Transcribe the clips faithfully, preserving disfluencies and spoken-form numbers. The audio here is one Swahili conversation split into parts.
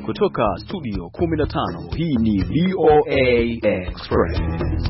kutoka studio kumi na tano, hii ni V O A Express.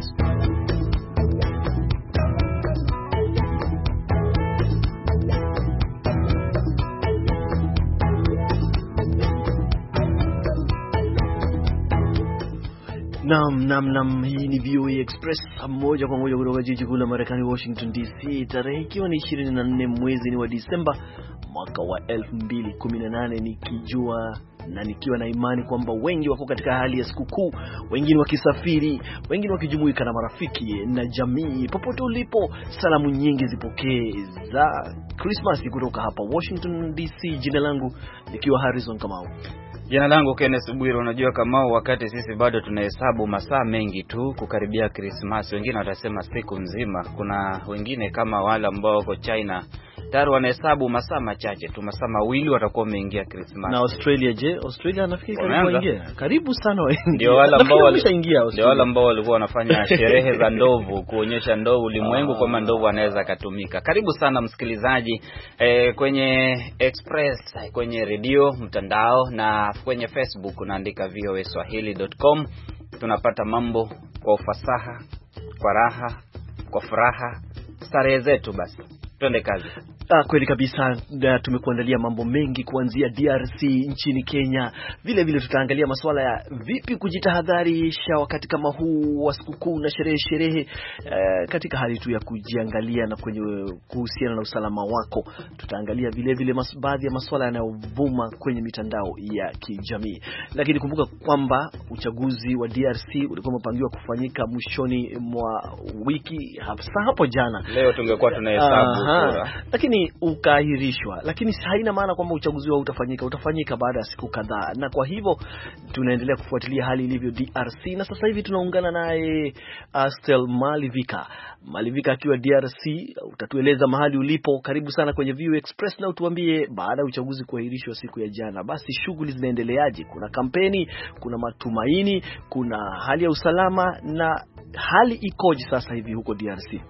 Nam nam nam, hii ni V O A Express moja kwa moja kutoka jiji kuu la Marekani, Washington D C. Tarehe ikiwa ni ishirini na nne mwezi ni wa Disemba mwaka wa elfu mbili kumi na nane, nikijua na nikiwa na imani kwamba wengi wako katika hali ya sikukuu, wengine wakisafiri, wengine wakijumuika na marafiki na jamii. Popote ulipo, salamu nyingi zipokee za Christmas kutoka hapa Washington D C. Jina langu nikiwa Harrison Kamau. Jina langu Kenneth Bwiro. Unajua Kamau, wakati sisi bado tunahesabu masaa mengi tu kukaribia Christmas, wengine watasema siku nzima. Kuna wengine kama wale ambao wako China tayari wanahesabu masaa machache tu, masaa mawili watakuwa wameingia Christmas. Na Australia je? Australia nafikiri karibu waingia. Karibu sana waingia. Ndio wale ambao walishaingia Australia. Ndio wale ambao walikuwa wanafanya sherehe za ndovu, kuonyesha ndovu ulimwengu kama ndovu anaweza katumika. Karibu sana msikilizaji eh, kwenye Express, kwenye radio, mtandao na kwenye Facebook unaandika v o a swahili dot com. Tunapata mambo kwa ufasaha, kwa raha, kwa furaha, starehe zetu. Basi twende kazi. Ah, kweli kabisa. Tumekuandalia mambo mengi kuanzia D R C nchini Kenya. Vile vile tutaangalia masuala ya vipi kujitahadharisha wakati kama huu wa sikukuu na sherehe sherehe eh, katika hali tu ya kujiangalia na kwenye kuhusiana na usalama wako. Tutaangalia vile vile baadhi ya masuala yanayovuma kwenye mitandao ya kijamii. Lakini kumbuka kwamba uchaguzi wa D R C ulikuwa umepangiwa kufanyika mwishoni mwa wiki, hasa hapo jana. Leo tungekuwa tunahesabu kura, lakini ukaahirishwa. Lakini haina maana kwamba uchaguzi wao utafanyika, utafanyika baada ya siku kadhaa. Na kwa hivyo tunaendelea kufuatilia hali ilivyo D R C, na sasa hivi tunaungana naye Astel Malivika. Malivika akiwa D R C, utatueleza mahali ulipo. Karibu sana kwenye V O A Express, na utuambie baada ya uchaguzi kuahirishwa siku ya jana, basi shughuli zinaendeleaje? Kuna kampeni, kuna matumaini, kuna hali ya usalama, na hali ikoje sasa hivi huko D R C?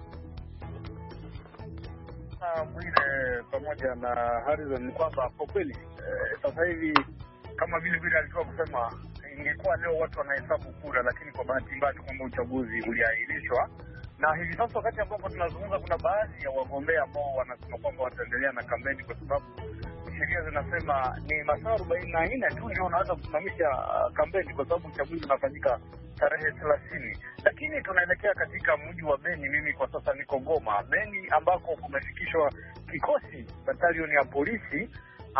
Mwile pamoja na Harrison ni kwamba kwa kweli eh, sasa hivi kama vile vile alikuwa kusema ingekuwa leo watu wanahesabu kura, lakini kwa bahati mbaya kwamba uchaguzi uliahirishwa. Na hivi sasa wakati ambapo tunazungumza, kuna baadhi ya wagombea ambao wanasema kwamba wataendelea na kampeni kwa sababu sheria zinasema ni masaa arobaini na nne tu ndio unaweza kusimamisha kampeni, kwa sababu uchaguzi unafanyika tarehe thelathini. Lakini tunaelekea katika mji wa Beni. Mimi kwa sasa niko Goma, Beni, ambako kumefikishwa kikosi batalioni ya polisi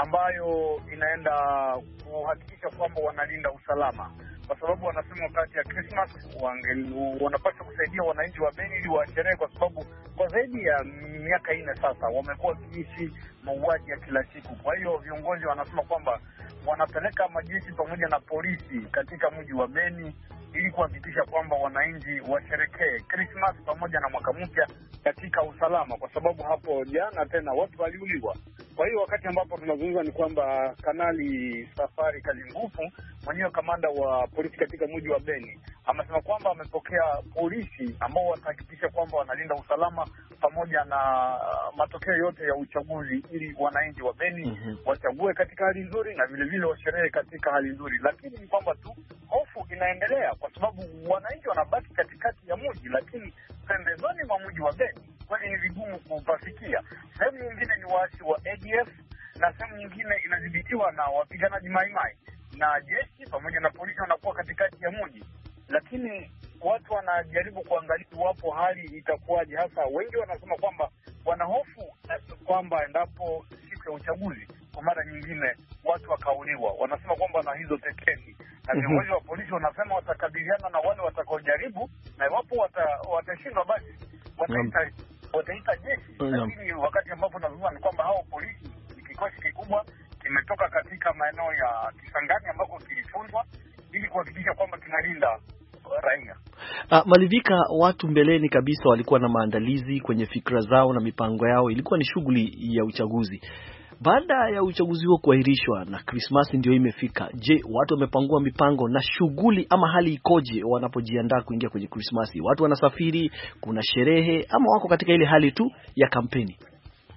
ambayo inaenda kuhakikisha kwamba wanalinda usalama, kwa sababu wanasema wakati ya Christmas wanapaswa kusaidia wananchi wa Beni ili washerehe, kwa sababu kwa zaidi ya miaka nne sasa wamekuwa wakiishi mauaji ya kila siku. Kwa hiyo viongozi wanasema kwamba wanapeleka majeshi pamoja na polisi katika mji wa Beni ili kuhakikisha kwamba wananchi washerekee Christmas pamoja na mwaka mpya katika usalama, kwa sababu hapo jana tena watu waliuliwa. Kwa hiyo wakati ambapo tunazungumza ni kwamba Kanali Safari Kalingufu, mwenyewe kamanda wa polisi katika mji wa Beni, amesema kwamba amepokea polisi ambao watahakikisha kwamba wanalinda usalama pamoja na matokeo yote ya uchaguzi ili wananchi wa Beni mm-hmm. wachague katika hali nzuri na vile vile washerehe katika hali nzuri. Lakini ni kwamba tu hofu inaendelea kwa sababu wananchi wanabaki katikati ya mji, lakini pembezoni mwa mji wa Beni kwani ni vigumu kupafikia. Sehemu nyingine ni waasi wa A D F na sehemu nyingine inadhibitiwa na wapiganaji Maimai, na jeshi pamoja na polisi wanakuwa katikati ya mji. Lakini watu wanajaribu kuangalia wapo hali itakuwaje. Hasa wengi wanasema kwamba wanahofu kwamba endapo siku ya uchaguzi kwa mara nyingine watu wakauliwa, wanasema kwamba na hizo tetesi na viongozi wa polisi wanasema watakabiliana na wale watakaojaribu, na iwapo watashindwa basi wataita wataita jeshi. Lakini wakati ambapo nazungumza ni kwamba hao polisi ni kikosi kikubwa, kimetoka katika maeneo ya Kisangani ambako kilifunzwa ili kuhakikisha kwamba kinalinda raia. Uh, Malivika, watu mbeleni kabisa walikuwa na maandalizi kwenye fikra zao na mipango yao, ilikuwa ni shughuli ya uchaguzi. Baada ya uchaguzi huo kuahirishwa na Christmas ndio imefika, je, watu wamepangua mipango na shughuli ama hali ikoje wanapojiandaa kuingia kwenye Christmas? Watu wanasafiri, kuna sherehe, ama wako katika ile hali tu ya kampeni?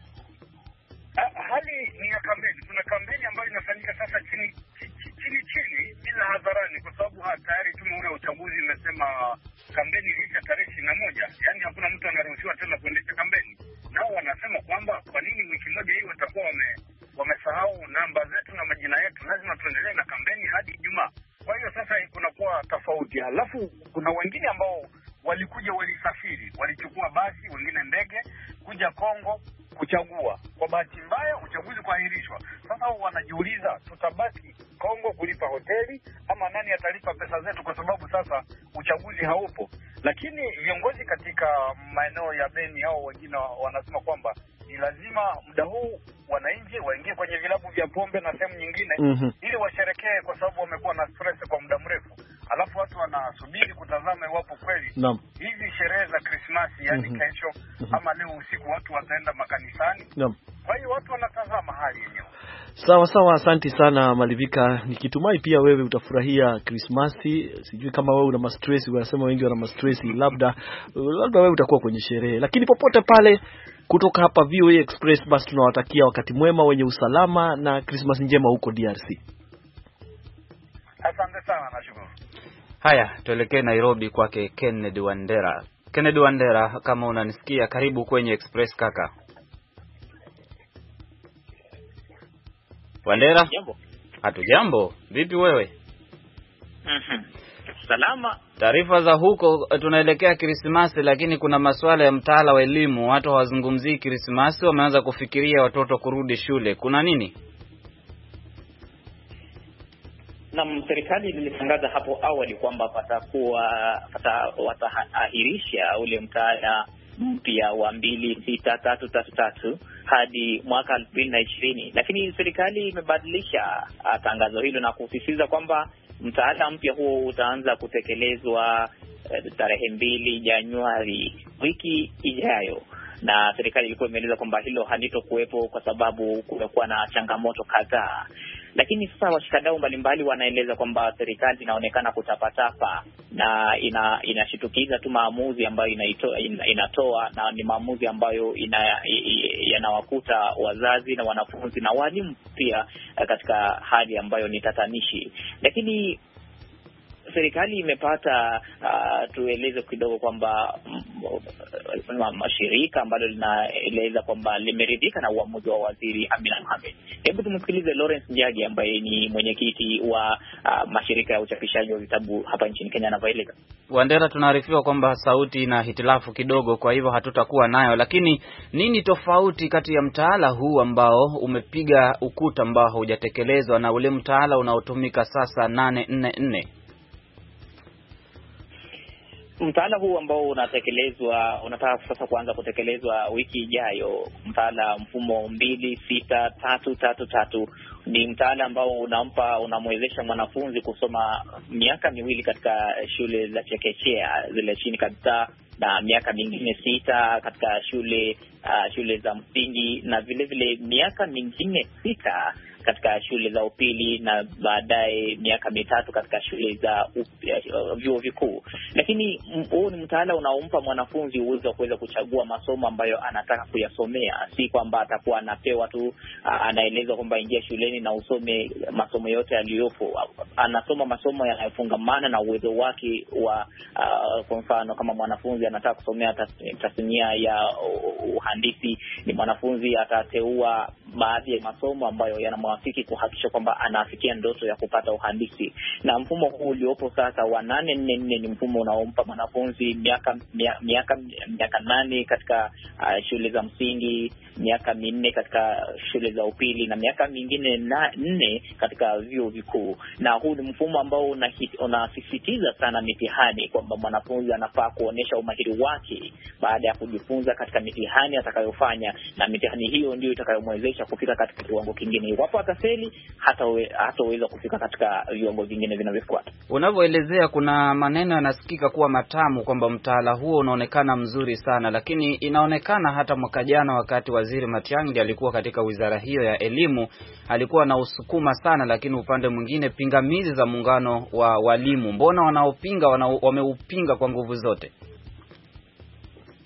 Uh, hali ni ya kampeni. Kuna kampeni ambayo inafanyika sasa chini chini chini uchaguzi imesema kampeni iliisha tarehe ishirini na moja, yaani hakuna mtu anaruhusiwa tena kuendesha kampeni. Nao wanasema kwamba kwa nini wiki moja hii watakuwa wame wamesahau namba zetu na majina yetu, lazima tuendelee na kampeni hadi Ijumaa. Kwa hiyo sasa kunakuwa tofauti. Halafu kuna wengine ambao walikuja, walisafiri, walichukua basi, wengine ndege kuja Kongo kuchagua. Kwa bahati mbaya uchaguzi kuahirishwa. Sasa wanajiuliza tutabaki Kongo kulipa hoteli ama nani atalipa pesa zetu, kwa sababu sasa uchaguzi haupo. Lakini viongozi katika maeneo ya Beni hao wengine wanasema kwamba ni lazima muda huu wananchi waingie kwenye vilabu vya pombe na sehemu nyingine mm-hmm. ili washerekee, kwa sababu wamekuwa na stress kwa muda mrefu. Alafu watu wanasubiri kutazama iwapo kweli Naam. hizi sherehe za Krismasi yani mm-hmm. kesho mm-hmm. ama leo usiku watu wataenda makanisani. Naam. Kwa hiyo watu wanatazama hali yenyewe. Sawa sawa, asante sana Malivika. Nikitumai pia wewe utafurahia Krismasi. Sijui kama wewe una ma-stress, wanasema wengi wana ma-stress, labda labda wewe utakuwa kwenye sherehe. Lakini popote pale kutoka hapa V O A Express, basi tunawatakia wakati mwema wenye usalama na Christmas njema huko D R C. Asante sana, nashukuru. Haya, tuelekee Nairobi kwake Kennedy Wandera. Kennedy Wandera, kama unanisikia, karibu kwenye Express kaka. Wandera? Jambo. Hatu jambo. Vipi wewe? Mhm. Salama. Taarifa za huko, tunaelekea Krismasi, lakini kuna masuala ya mtaala wa elimu. Watu hawazungumzii Krismasi, wameanza kufikiria watoto kurudi shule. Kuna nini? Na serikali ilitangaza hapo awali kwamba patakuwa pata wataahirisha ule mtaala mpya wa mbili sita tatu tatu tatu hadi mwaka elfu mbili na ishirini, lakini serikali imebadilisha tangazo hilo na kusisitiza kwamba mtaala mpya huo utaanza kutekelezwa uh, tarehe mbili Januari wiki ijayo. Na serikali ilikuwa imeeleza kwamba hilo halitokuwepo kwa sababu kumekuwa na changamoto kadhaa. Lakini sasa washikadau mbalimbali wanaeleza kwamba serikali inaonekana kutapatapa na ina inashitukiza tu maamuzi ambayo inaitoa, inatoa na ni maamuzi ambayo ina, yanawakuta wazazi na wanafunzi na walimu pia katika hali ambayo ni tatanishi. Lakini serikali imepata uh, tueleze kidogo kwamba mashirika ambalo linaeleza kwamba limeridhika na uamuzi wa waziri Amina Mohamed. Hebu tumsikilize Lawrence Njagi ambaye ni mwenyekiti wa uh, mashirika ya uchapishaji wa vitabu hapa nchini Kenya anavyoeleza. Wandera, tunaarifiwa kwamba sauti na hitilafu kidogo, kwa hivyo hatutakuwa nayo, lakini nini tofauti kati ya mtaala huu ambao umepiga ukuta ambao hujatekelezwa na ule mtaala unaotumika sasa nane nne nne? Mtaala huu ambao unatekelezwa unataka sasa kuanza kutekelezwa wiki ijayo, mtaala mfumo mbili sita tatu tatu tatu, ni mtaala ambao unampa unamwezesha mwanafunzi kusoma miaka miwili katika shule za chekechea zile chini kabisa na miaka mingine sita katika shule uh, shule za msingi na vile vile miaka mingine sita katika shule za upili na baadaye miaka mitatu katika shule za uh, vyuo vikuu. Lakini huu ni mtaala unaompa mwanafunzi uwezo wa kuweza kuchagua masomo ambayo anataka kuyasomea, si kwamba atakuwa anapewa tu uh, anaelezwa kwamba ingia shuleni na usome masomo yote yaliyopo. Anasoma masomo yanayofungamana na uwezo wake wa uh, kwa mfano kama mwanafunzi anataka kusomea tasnia ya uhandisi, ni mwanafunzi atateua baadhi ya masomo ambayo yanamwafiki kuhakikisha kwamba anafikia ndoto ya kupata uhandisi. Na mfumo huu uliopo sasa wa nane nne nne ni mfumo unaompa mwanafunzi miaka miaka miaka nane katika uh, shule za msingi, miaka minne katika shule za upili na miaka mingine na nne katika vyuo vikuu. Na huu ni mfumo ambao unasisitiza una sana mitihani, kwamba mwanafunzi anafaa kuonesha umahiri wake baada ya kujifunza katika mitihani atakayofanya, na mitihani hiyo ndio itakayomwezesha kufika katika kiwango kingine. Iwapo atafeli, hata hataweza kufika katika viwango vingine vinavyofuata. Unavyoelezea kuna maneno yanasikika kuwa matamu kwamba mtaala huo unaonekana mzuri sana, lakini inaonekana hata mwaka jana wakati Waziri Matiang'i alikuwa katika wizara hiyo ya elimu alikuwa na usukuma sana, lakini upande mwingine pingamizi za muungano wa walimu. Mbona wanaopinga wana, wameupinga kwa nguvu zote?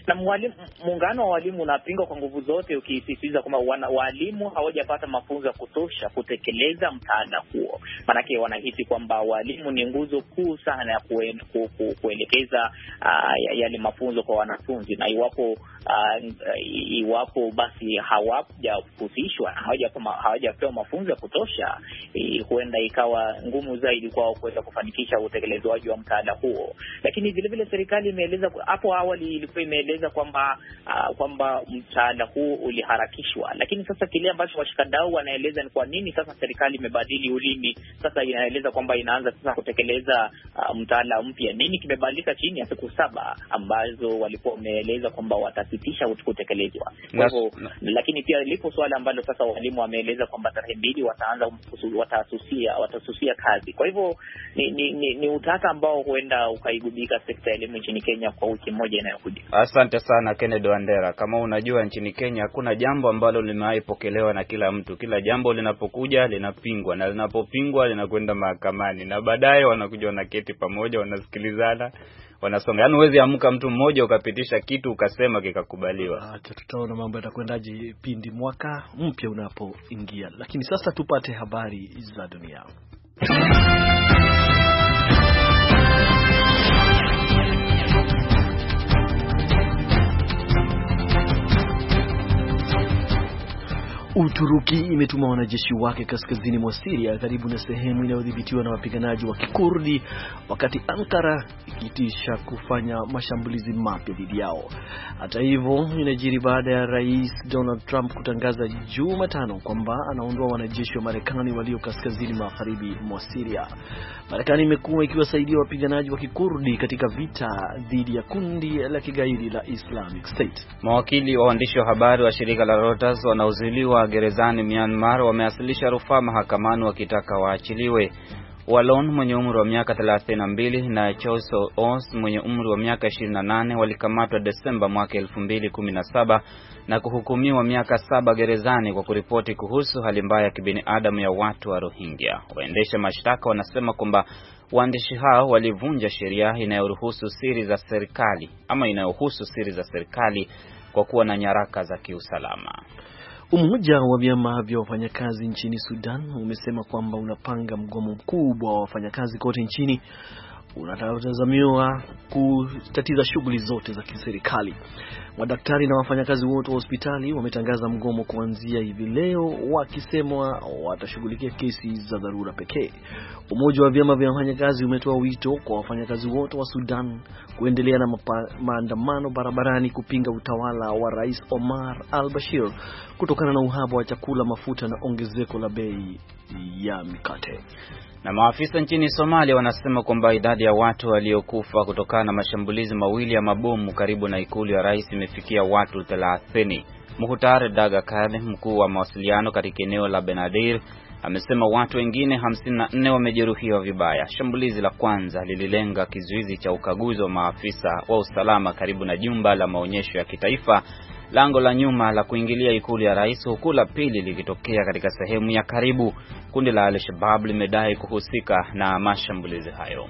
Na mwalimu, muungano wa walimu unapinga kwa nguvu zote, ukisisitiza kwamba walimu hawajapata mafunzo ya kutosha kutekeleza mtaala huo. Maanake wanahisi kwamba walimu ni nguzo kuu sana ya kue, ku, ku, kuelekeza uh, yale mafunzo kwa wanafunzi, na iwapo uh, iwapo basi hawajahusishwa, hawajapewa hawajapewa mafunzo ya kutosha, huenda ikawa ngumu zaidi kwao kuweza kufanikisha utekelezwaji wa mtaala huo. Lakini vile vile serikali imeeleza hapo awali, ilikuwa imeeleza kwamba uh, kwamba mtaala huu uliharakishwa, lakini sasa kile ambacho washikadau wanaeleza ni kwa nini sasa serikali imebadili ulimi. Sasa inaeleza kwamba inaanza sasa kutekeleza uh, mtaala mpya. Nini kimebadilika chini ya siku saba ambazo walikuwa wameeleza kwamba watasitisha kutekelezwa? Kwa hivyo, lakini pia lipo swala ambalo sasa walimu wameeleza kwamba tarehe mbili wataanza watasusia watasusia kazi. Kwa hivyo ni, ni, ni, ni utata ambao huenda ukaigubika sekta ya elimu nchini Kenya kwa wiki moja inayokuja. Asante sana Kennedy Wandera. Kama unajua, nchini Kenya hakuna jambo ambalo limewaipokelewa na kila mtu. Kila jambo linapokuja linapingwa, na linapopingwa linakwenda mahakamani, na baadaye wanakuja wanaketi pamoja, wanasikilizana, wanasonga. Yaani huwezi amka mtu mmoja ukapitisha kitu ukasema kikakubaliwa. Acha tutaona mambo yatakwendaje pindi mwaka mpya unapoingia. Lakini sasa tupate habari za dunia. Uturuki imetuma wanajeshi wake kaskazini mwa Syria karibu na sehemu inayodhibitiwa na wapiganaji wa Kikurdi, wakati Ankara ikitisha kufanya mashambulizi mapya dhidi yao. Hata hivyo, inajiri baada ya Rais Donald Trump kutangaza Jumatano kwamba anaondoa wanajeshi wa Marekani walio kaskazini magharibi mwa Syria. Marekani imekuwa ikiwasaidia wapiganaji wa Kikurdi katika vita dhidi ya kundi la kigaidi la Islamic State. Mawakili wa waandishi wa habari wa shirika la Reuters wanaozuiliwa gerezani Myanmar wameasilisha rufaa mahakamani wakitaka waachiliwe. Wallon mwenye umri wa miaka thelathini na mbili na Choso Os mwenye umri wa miaka ishirini na nane walikamatwa Desemba mwaka elfu mbili kumi na saba na kuhukumiwa miaka saba gerezani kwa kuripoti kuhusu hali mbaya ya kibinadamu ya watu wa Rohingya. Waendesha mashtaka wanasema kwamba waandishi hao walivunja sheria inayoruhusu siri za serikali ama inayohusu siri za serikali kwa kuwa na nyaraka za kiusalama. Umoja wa vyama vya wafanyakazi nchini Sudan umesema kwamba unapanga mgomo mkubwa wa wafanyakazi kote nchini unatazamiwa kutatiza shughuli zote za kiserikali. Madaktari na wafanyakazi wote wa hospitali wametangaza mgomo kuanzia hivi leo, wakisema watashughulikia kesi za dharura pekee. Umoja wa vyama vya wafanyakazi umetoa wito kwa wafanyakazi wote wa Sudan kuendelea na maandamano barabarani kupinga utawala wa Rais Omar al-Bashir kutokana na uhaba wa chakula, mafuta na ongezeko la bei ya mikate. Na maafisa nchini Somalia wanasema kwamba idadi ya watu waliokufa kutokana na mashambulizi mawili ya mabomu karibu na ikulu ya rais imefikia watu thelathini. Muhtar Dagakad, mkuu wa mawasiliano katika eneo la Benadir, amesema watu wengine hamsini na nne wamejeruhiwa vibaya. Shambulizi la kwanza lililenga kizuizi cha ukaguzi wa maafisa wa usalama karibu na jumba la maonyesho ya kitaifa, lango la nyuma la kuingilia ikulu ya rais, huku la pili likitokea katika sehemu ya karibu. Kundi la Al-Shabaab limedai kuhusika na mashambulizi hayo.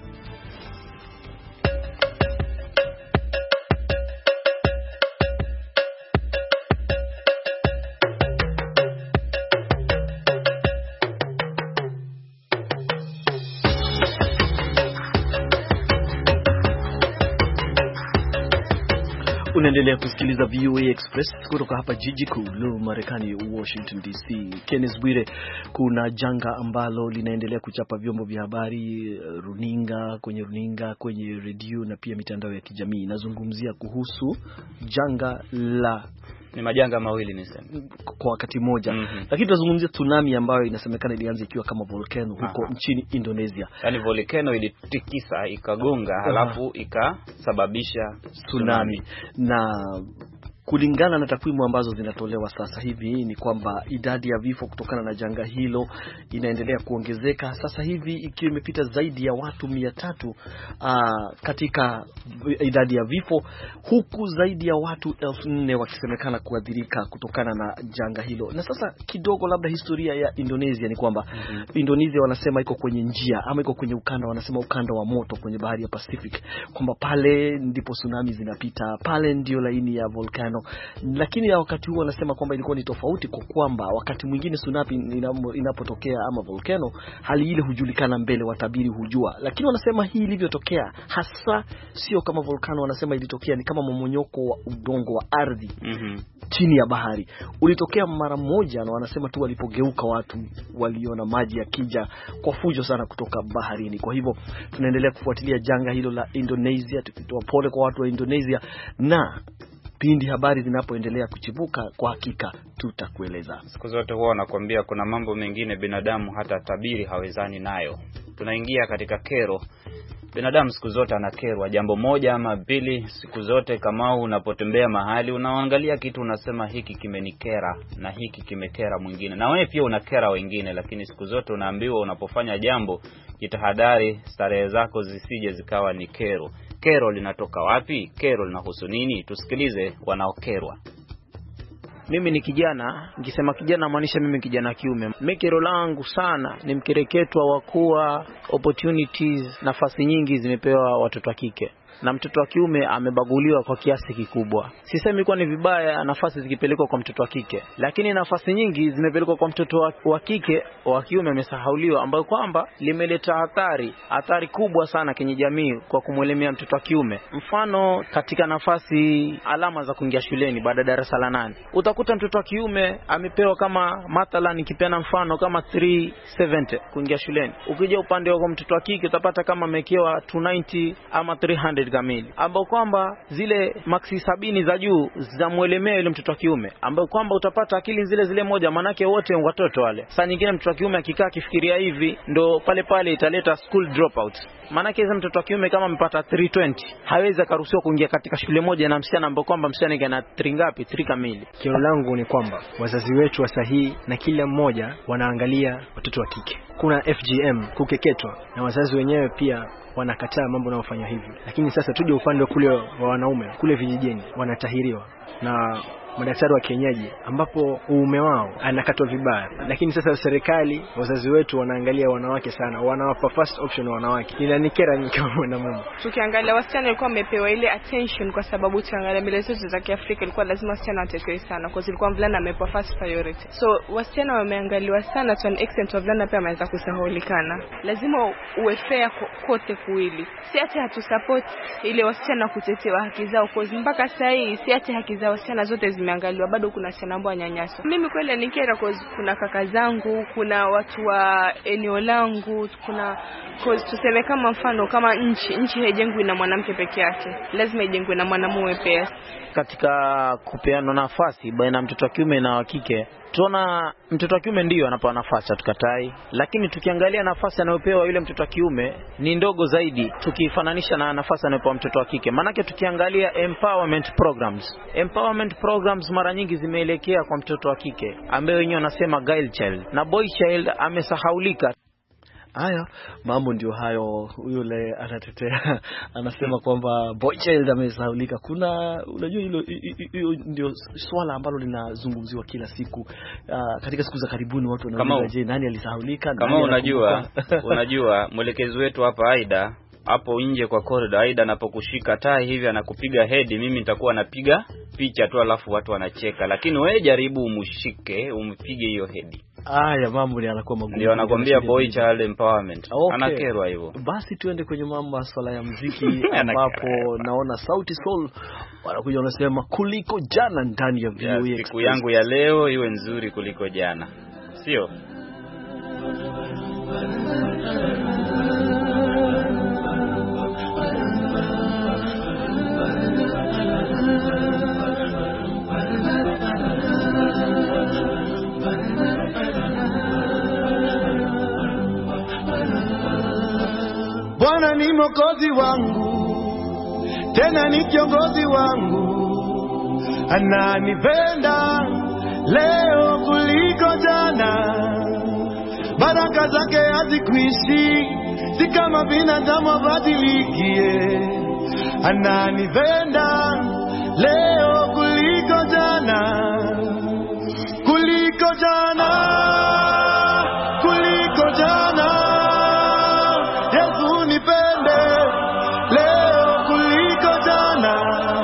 Unaendelea kusikiliza V O A Express kutoka hapa jiji kuu la Marekani, Washington D C. Kenneth Bwire, kuna janga ambalo linaendelea kuchapa vyombo vya habari, runinga, kwenye runinga, kwenye redio na pia mitandao ya kijamii. Nazungumzia kuhusu janga la ni majanga mawili niseme kwa wakati mmoja. Mm -hmm. Lakini tunazungumzia tsunami ambayo inasemekana ilianza ikiwa kama volcano huko Aha. nchini Indonesia. Yaani volcano ilitikisa, ikagonga, halafu ikasababisha tsunami. Na kulingana na takwimu ambazo zinatolewa sasa hivi ni kwamba idadi ya vifo kutokana na janga hilo inaendelea kuongezeka, sasa hivi ikiwa imepita zaidi ya watu mia tatu uh, katika idadi ya vifo, huku zaidi ya watu elfu nne wakisemekana kuadhirika kutokana na janga hilo. Na sasa kidogo labda historia ya Indonesia ni kwamba mm-hmm. Indonesia wanasema iko kwenye njia ama iko kwenye ukanda, wanasema ukanda wa moto kwenye bahari ya Pacific, kwamba pale ndipo tsunami zinapita, pale ndio laini ya volcano. Lakini ya wakati huo wanasema kwamba ilikuwa ni tofauti, kwa kwamba wakati mwingine tsunami inapotokea ama volcano, hali ile hujulikana mbele, watabiri hujua. Lakini wanasema hii ilivyotokea hasa sio kama volcano, wanasema ilitokea ni kama mmonyoko wa udongo wa ardhi mm-hmm. chini ya bahari. Ulitokea mara moja, na wanasema tu walipogeuka watu waliona maji yakija kwa fujo sana kutoka baharini. Kwa hivyo tunaendelea kufuatilia janga hilo la Indonesia, tukitoa pole kwa watu wa Indonesia, na pindi habari zinapoendelea kuchibuka kwa hakika tutakueleza. Siku zote huwa wanakuambia kuna mambo mengine binadamu hata tabiri hawezani nayo. Tunaingia katika kero. Binadamu siku zote anakerwa jambo moja ama pili. Siku zote kama unapotembea mahali unaangalia kitu unasema hiki kimenikera na hiki kimekera mwingine, na wewe pia unakera wengine. Lakini siku zote unaambiwa unapofanya jambo jitahadhari starehe zako zisije zikawa ni kero. Kero linatoka wapi? Kero linahusu nini? Tusikilize wanaokerwa. Mimi ni kijana, nikisema kijana maanisha mimi kijana kiume. Mekero langu sana ni mkereketwa wa kuwa opportunities, nafasi nyingi zimepewa watoto wa kike na mtoto wa kiume amebaguliwa kwa kiasi kikubwa. Sisemi kwa ni vibaya nafasi zikipelekwa kwa mtoto wa kike, lakini nafasi nyingi zimepelekwa kwa mtoto wa, wa kike, wa kiume amesahauliwa, ambayo kwamba limeleta hatari hatari kubwa sana kwenye jamii kwa kumwelemea mtoto wa kiume. Mfano, katika nafasi alama za kuingia shuleni baada ya darasa la nane, utakuta mtoto wa kiume amepewa kama mathalan, nikipeana mfano kama three seventy kuingia shuleni. Ukija upande wa mtoto wa kike utapata kama amekewa two ninety ama three hundred kamili, ambao kwamba zile maksi sabini za juu za muelemea ile mtoto wa kiume, ambao kwamba utapata akili zile zile moja, manake wote watoto wale. Saa nyingine mtoto wa kiume akikaa kifikiria hivi, ndo pale pale italeta school dropout. Manake hizo mtoto wa kiume kama mpata three twenty hawezi karuhusiwa kuingia katika shule moja na msichana, ambao kwamba msichana kana three ngapi, three kamili. Kero langu ni kwamba wazazi wetu wa sahihi na kila mmoja wanaangalia watoto wa kike. Kuna F G M, kukeketwa, na wazazi wenyewe pia wanakataa mambo yanayofanywa hivi. Lakini sasa tuje upande kule wa wanaume, kule vijijini wanatahiriwa na madaktari wa kienyeji, ambapo uume wao anakatwa vibaya. Lakini sasa serikali, wazazi wetu wanaangalia wanawake sana, wanawapa first option wanawake. Inanikera ni kama mwanamume. Tukiangalia wasichana walikuwa wamepewa ile attention, kwa sababu tukiangalia mila zetu za Kiafrika ilikuwa lazima wasichana watekewe sana, kwa sababu mvulana amepewa first priority. So wasichana wameangaliwa sana to an extent wavulana pia wameanza kusahulikana. Lazima uwe fair kote kuwili. Si ati hatu support ile wasichana kutetea haki zao, kwa mpaka sasa hii si ati haki za wasichana zote zimeangaliwa, bado kuna wasichana ambao wanyanyaswa. Mimi kweli nikera, kwa kuna kaka zangu, kuna watu wa eneo langu, kuna cause tuseme kama mfano kama nchi nchi haijengwi na mwanamke peke yake, lazima ijengwe na mwanamume pia. Katika kupeana nafasi baina mtoto wa kiume na wa kike, tuona mtoto wa kiume ndio anapewa nafasi, tukatai, lakini tukiangalia nafasi anayopewa yule mtoto wa kiume ni ndogo zaidi tukifananisha na nafasi anayopewa mtoto wa kike. Manake tukiangalia empowerment programs, empowerment programs mara nyingi zimeelekea kwa mtoto wa kike, ambaye wenyewe wanasema girl child, na boy child amesahaulika. Haya, mambo ndio hayo. Yule anatetea anasema kwamba boy child amesahaulika. Kuna unajua hilo hiyo ndio swala ambalo linazungumziwa kila siku. Uh, katika siku za karibuni watu wanauliza, je, nani alisahaulika? Kama unajua unajua mwelekezi wetu hapa Aida hapo nje kwa corridor, Aida anapokushika tai hivi anakupiga head, mimi nitakuwa napiga picha tu alafu watu wanacheka, lakini wewe jaribu umshike umpige hiyo head. Haya, mambo ni yanakuwa magumu. Ndio anakuambia boy child empowerment. Okay. Anakerwa hivyo. Basi tuende kwenye mambo ya swala ya muziki ambapo naona Sauti Sol wanakuja wanasema kuliko jana ndani ya V O A Express. Siku yangu ya leo iwe nzuri kuliko jana. Sio? Bwana ni mwokozi wangu, tena ni kiongozi wangu, ananipenda leo kuliko jana. Baraka zake hazikuishi, si kama binadamu abadilikie. Ananipenda leo kuliko jana, kuliko jana, kuliko jana. Yesu nipende leo kuliko jana,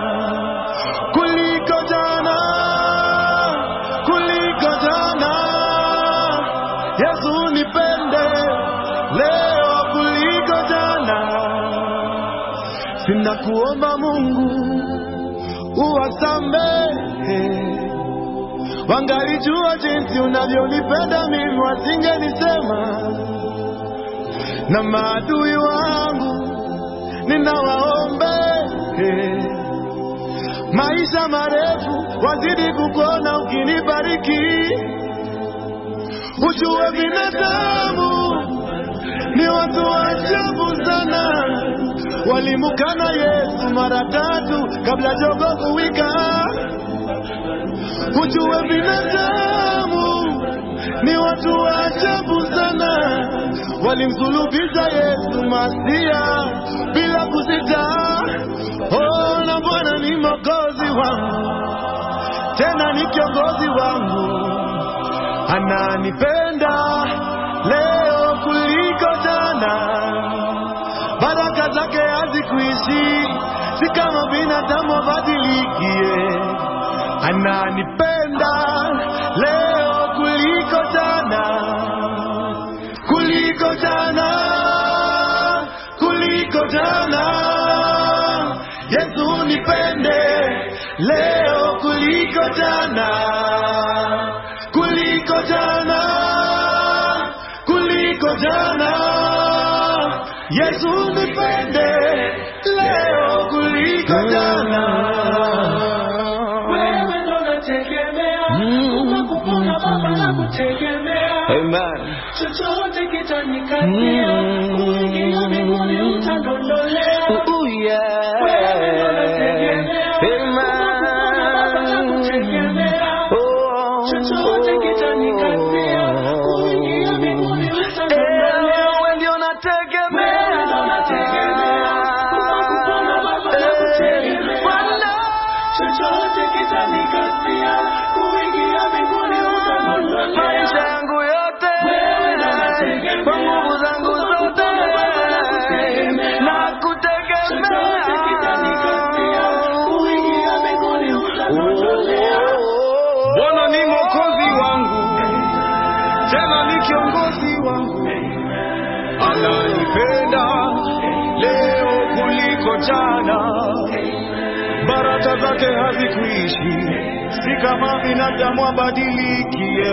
kuliko jana, kuliko jana. Yesu nipende leo kuliko jana. Sina kuomba Mungu uwasamehe, wangalijua jinsi unavyonipenda mimi wasingenisema. Na maadui wangu ninawaombe maisha marefu, wazidi kukuona ukinibariki. Ujue binadamu ni watu wa ajabu sana, walimukana Yesu mara tatu kabla jogoo kuwika. Ujue binadamu ni watu wa ajabu sana, walimsulubisha Yesu Masia bila kusita. Oh, na Bwana ni mwokozi wangu, tena ni kiongozi wangu. Ananipenda leo kuliko jana. Baraka zake hazikuishi, si kama binadamu abadilikie. Ananipenda leo kuliko jana, kuliko jana, kuliko jana. Yesu nipende leo kuliko jana, kuliko jana, kuliko jana. Yesu nipende leo kuliko jana. Wewe ndo nategemea, umekupona Baba na kutegemea. Amen. Chochote kitanikatia, kuingia mbinguni utandondolea. Oh yeah. Wewe ndo nategemea, umekupona Baba na kutegemea. Chochote kitanikatia, kuingia mbinguni utandondolea. Wewe ndio nategemea, wewe ndo nategemea, umekupona Baba na kutegemea. Chochote kitanikatia, kuingia mbinguni utandondolea. Maisha yangu yote, wewe ndo nategemea, kwa nguvu zangu zote, na kutegemea. chochote kitanikatia, kuingia mbinguni utandondolea. Bwana ni mwokozi wangu, tena ni kiongozi wangu. Ananipenda leo kuliko jana. Baraka zake hazikuishi, si kama binadamu abadilikie.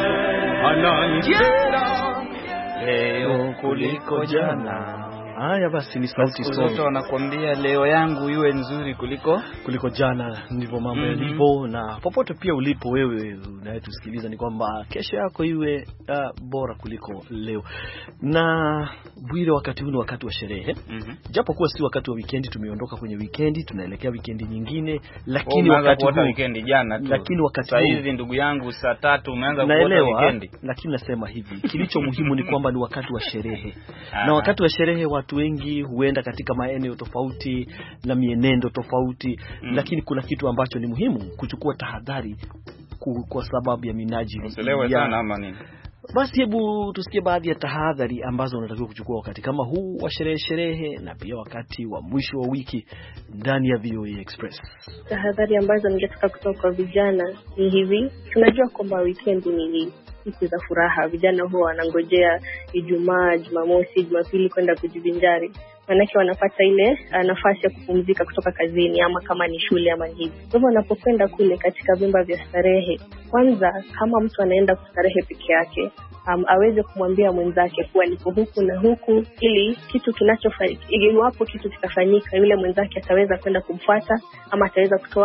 Ananipenda leo kuliko jana. Haya basi, ni sauti zote wanakuambia leo yangu iwe nzuri kuliko kuliko jana. Ndivyo mambo mm -hmm. yalivyo, na popote pia ulipo wewe unayetusikiliza ni kwamba kesho yako iwe uh, bora kuliko leo. Na Bwire, wakati huu ni wakati wa sherehe. mm -hmm. Japo kuwa si wakati wa weekend, tumeondoka kwenye weekend, tunaelekea weekend nyingine, lakini oh, wakati huu weekend jana tu. Lakini wakati huu sasa hivi ndugu yangu saa tatu umeanza kuota weekend. Lakini nasema hivi, kilicho muhimu ni kwamba ni wakati wa sherehe. Na wakati wa sherehe watu wengi huenda katika maeneo tofauti na mienendo tofauti, mm. lakini kuna kitu ambacho ni muhimu kuchukua tahadhari kwa sababu ya minajili. Uselewe sana ama nini? Basi hebu tusikie baadhi ya tahadhari ambazo unatakiwa kuchukua wakati kama huu wa sherehe sherehe na pia wakati wa mwisho wa wiki ndani ya V O A Express. Tahadhari ambazo ningetaka kutoka kwa vijana ni hivi. Tunajua kwamba weekend ni siku za furaha. Vijana huwa wanangojea Ijumaa, Jumamosi, Jumapili kwenda kujivinjari. Manake wanapata ile nafasi ya kupumzika kutoka kazini ama kama ni shule ama hivi. Kwa hivyo wanapokwenda kule katika vyumba vya starehe, kwanza kama mtu anaenda kustarehe peke yake, um, aweze kumwambia mwenzake kuwa niko huku na huku, ili kitu kinachofanyika, iwapo kitu kitafanyika, yule mwenzake ataweza kwenda kumfuata ama ataweza kutoa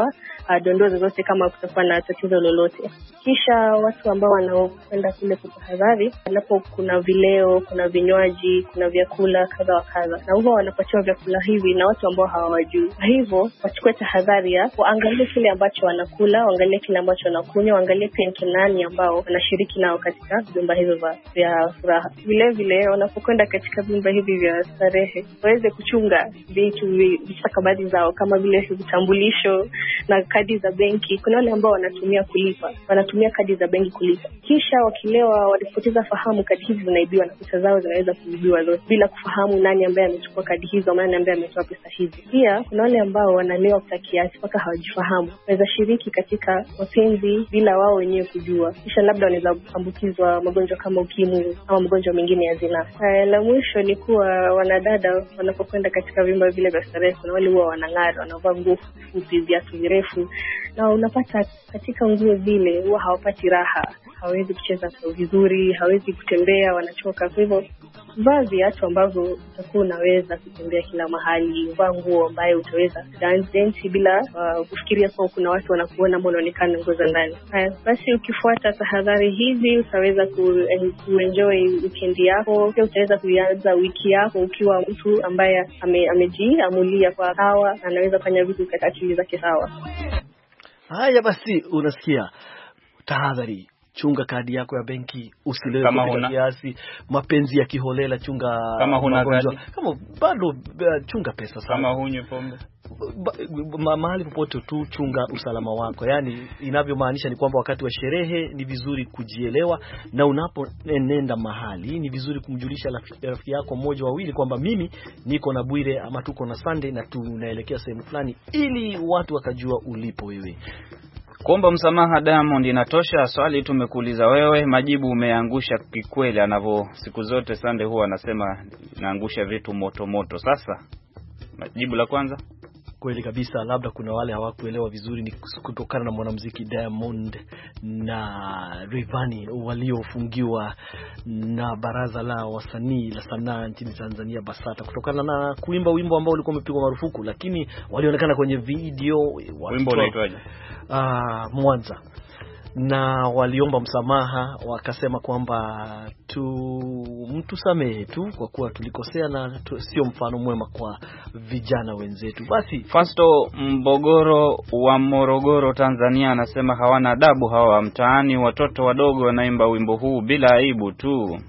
uh, dondoo zote kama kutakuwa na tatizo lolote. Kisha watu ambao wanaokwenda kule kutahadhari, hapo kuna vileo, kuna vinywaji, kuna vyakula kadha wa kadha, na huwa wanapatiwa vyakula hivi na watu ambao hawajui. Kwa hivyo wachukue tahadhari ya waangalie kile ambacho wanakula, waangalie kile ambacho wanakunywa, waangalie pia ni nani ambao wanashiriki nao katika vyumba hivyo vya furaha. Vile vile wanapokwenda katika vyumba hivi vya starehe, waweze kuchunga vitu vistakabadhi zao kama vile vitambulisho na kadi za benki. Kuna wale ambao wanatumia kulipa, wanatumia kadi za benki kulipa. Kisha wakilewa, walipoteza fahamu, kadi hizi zinaibiwa na pesa zao zinaweza kuibiwa zote bila kufahamu nani ambaye amechukua kadi hizo, nani ambaye ametoa pesa hizi. Pia kuna wale ambao wanalewa kupita kiasi mpaka hawajifahamu. Wanaweza shiriki katika mapenzi bila wao wenyewe kujua. Kisha labda wanaweza kuambukizwa magonjwa kama ukimwi ama magonjwa mengine ya zinaa. La mwisho ni kuwa wanadada wanapokwenda katika vyumba vile vya starehe, kuna wale huwa wanang'ara, wanavaa nguo fupi, viatu virefu, na unapata katika nguo zile huwa hawapati raha, hawezi kucheza vizuri, hawezi kutembea, wanachoka. Kwa hivyo vaa viatu ambavyo utakuwa unaweza kutembea kila mahali, vaa nguo ambayo utaweza dance bila uh, kufikiria kwa kuna watu wanakuona mbona unaonekana nguo za ndani. Haya, basi ukifuata tahadhari hizi utaweza kuenjoy weekend yako, pia utaweza kuanza wiki yako ukiwa mtu ambaye ame, amejiamulia kwa sawa, anaweza kufanya vitu katika akili zake sawa. Haya basi, unasikia tahadhari. Chunga kadi yako ya benki, usilewe kwa kiasi, mapenzi ya kiholela, chunga kama huna kadi, kama bado chunga pesa sana, kama hunywe pombe ma, mahali popote tu chunga usalama wako. Yani inavyomaanisha ni kwamba wakati wa sherehe ni vizuri kujielewa, na unaponenda mahali ni vizuri kumjulisha rafiki yako mmoja wawili kwamba mimi niko na Bwire ama tuko na Sunday na tunaelekea sehemu fulani, ili watu wakajua ulipo wewe. Kuomba msamaha Diamond inatosha. Swali tumekuuliza wewe, majibu umeangusha kikweli, anavyo siku zote Sunday huwa anasema naangusha vitu moto moto. Sasa majibu la kwanza, kweli kabisa, labda kuna wale hawakuelewa vizuri, ni kutokana na mwanamuziki Diamond na Rayvanny waliofungiwa na baraza la wasanii la sanaa nchini Tanzania BASATA kutokana na kuimba wimbo ambao ulikuwa umepigwa marufuku, lakini walionekana kwenye video. Wimbo unaitwaje? Ah, Mwanza. Na waliomba msamaha, wakasema kwamba tu mtu samehe tu kwa kuwa tulikosea na tu, sio mfano mwema kwa vijana wenzetu. Basi Fasto Mbogoro wa Morogoro Tanzania anasema hawana adabu hawa mtaani, watoto wadogo wanaimba wimbo huu bila aibu tu.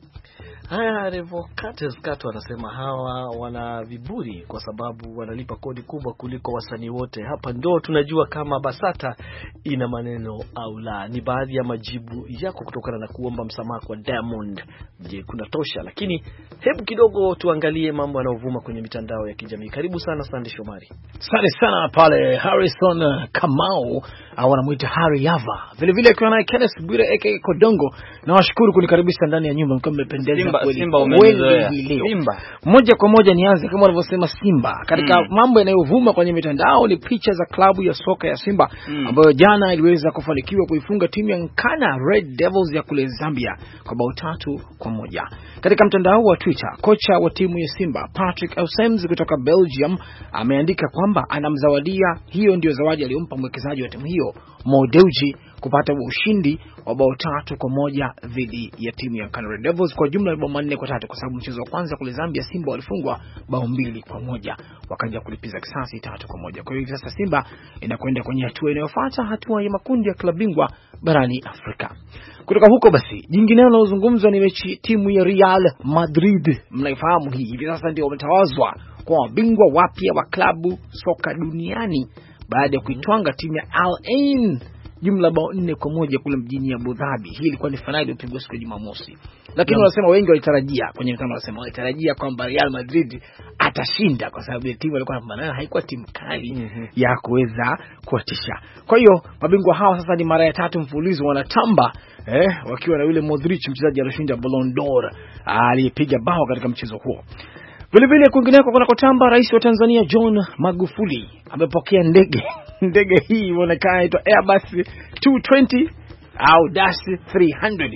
Haya, Revocates Kato anasema hawa wana viburi kwa sababu wanalipa kodi kubwa kuliko wasanii wote. Hapa ndo tunajua kama BASATA ina maneno au la. Ni baadhi ya majibu yako kutokana na kuomba msamaha kwa Diamond. Je, kuna tosha? Lakini hebu kidogo tuangalie mambo yanayovuma kwenye mitandao ya kijamii. Karibu sana Sandy Shomari. Asante sana pale Harrison Kamau, au wanamuita Harry Yava. Vile vile akiwa na Kenneth Bwire aka Kodongo. Na washukuru kunikaribisha ndani ya nyumba, mkiwa mmependeza. Simba, Simba umezoea. Simba. Moja kwa moja nianze kama walivyosema Simba. Katika mm. mambo yanayovuma kwenye mitandao ni picha za klabu ya soka ya Simba mm. ambayo jana iliweza kufanikiwa kuifunga timu ya Nkana Red Devils ya kule Zambia kwa bao tatu kwa moja. Katika mtandao wa Twitter, kocha wa timu ya Simba Patrick Ausems kutoka Belgium ameandika kwamba anamzawadia, hiyo ndio zawadi aliyompa mwekezaji wa timu hiyo Mo Dewji, kupata ushindi wa bao tatu kwa moja dhidi ya timu ya Nkana Red Devils, kwa jumla bao manne kwa tatu, kwa sababu mchezo wa kwanza kule Zambia Simba walifungwa bao mbili kwa moja, wakaja kulipiza kisasi tatu kwa moja. Kwa hiyo sasa Simba inakwenda kwenye hatua inayofuata, hatua ya makundi ya klabu bingwa barani Afrika. Kutoka huko basi, jingineo linalozungumzwa ni mechi timu ya Real Madrid. Mnaifahamu hii, hivi sasa ndio wametawazwa kwa wabingwa wapya wa klabu soka duniani baada ya kuitwanga timu ya Al Ain jumla bao nne kwa moja kule mjini Abu Dhabi. Hii ilikuwa ni finali iliyopigwa siku ya Jumamosi. Lakini wanasema wengi walitarajia, kwenye mtandao wanasema walitarajia kwamba Real Madrid atashinda kwa sababu ile timu ilikuwa inapambana, haikuwa timu kali mm-hmm. ya kuweza kuatisha. Kwa hiyo mabingwa hao sasa ni mara ya tatu mfululizo wanatamba eh, wakiwa na yule Modric, mchezaji aliyeshinda Ballon d'Or, aliyepiga bao katika mchezo huo. Vile vile kwingineko kuna kotamba, rais wa Tanzania John Magufuli amepokea ndege. Ndege hii inaonekana inaitwa Airbus two twenty au dash three hundred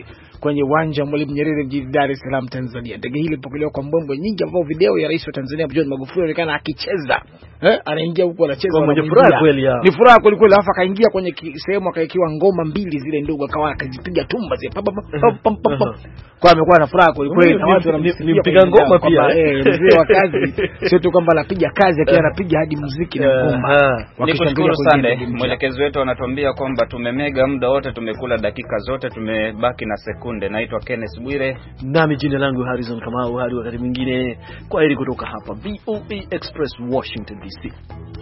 kwenye uwanja wa Mwalimu Nyerere mjini Dar es Salaam, Tanzania. Ndege hili ilipokelewa kwa mbwembwe nyingi, ambapo video ya rais wa Tanzania John Magufuli inaonekana akicheza, eh, anaingia huko anacheza, mwenye furaha kweli ya. Ni furaha kweli kweli, alafu akaingia kwenye sehemu akaekiwa ngoma mbili zile ndogo, akawa akazipiga tumba zile pam pam pam pam. Kwa amekuwa na furaha kweli kweli, na watu wanampiga ngoma pia. Eh, mzee wa kazi, sio tu kwamba anapiga kazi, akiwa anapiga hadi muziki na ngoma. Nikushukuru sana. Mwelekezi wetu anatuambia kwamba tumemega muda wote, tumekula dakika zote, tumebaki na sekunde. Naitwa Kenneth Bwire, nami jina langu Harrison Kamau. Hadi wakati mwingine, kwa heri kutoka hapa V O A Express Washington D C.